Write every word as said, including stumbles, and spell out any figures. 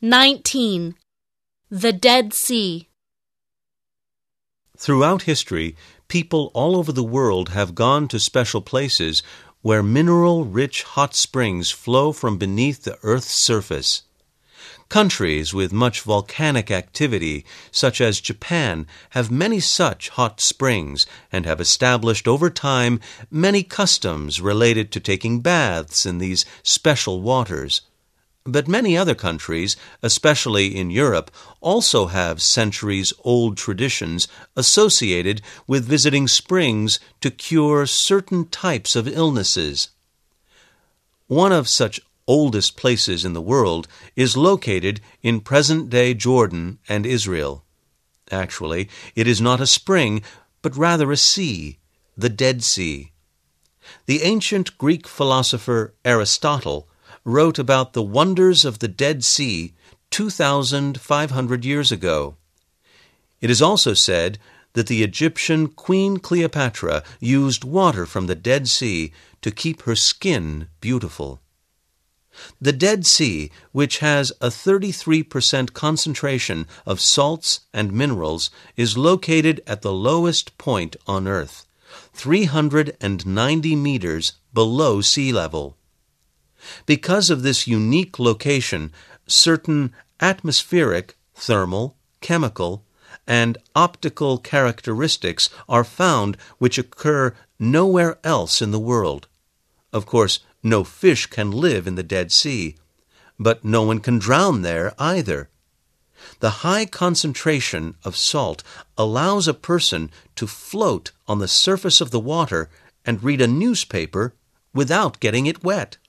nineteen. The Dead Sea. Throughout history, people all over the world have gone to special places where mineral-rich hot springs flow from beneath the Earth's surface. Countries with much volcanic activity, such as Japan, have many such hot springs and have established over time many customs related to taking baths in these special waters. But many other countries, especially in Europe, also have centuries-old traditions associated with visiting springs to cure certain types of illnesses. One of such oldest places in the world is located in present-day Jordan and Israel. Actually, it is not a spring, but rather a sea, the Dead Sea. The ancient Greek philosopher Aristotle wrote about the wonders of the Dead Sea two thousand five hundred years ago. It is also said that the Egyptian Queen Cleopatra used water from the Dead Sea to keep her skin beautiful. The Dead Sea, which has a thirty-three percent concentration of salts and minerals, is located at the lowest point on Earth, three hundred ninety meters below sea level. Because of this unique location, certain atmospheric, thermal, chemical, and optical characteristics are found which occur nowhere else in the world. Of course, no fish can live in the Dead Sea, but no one can drown there either. The high concentration of salt allows a person to float on the surface of the water and read a newspaper without getting it wet.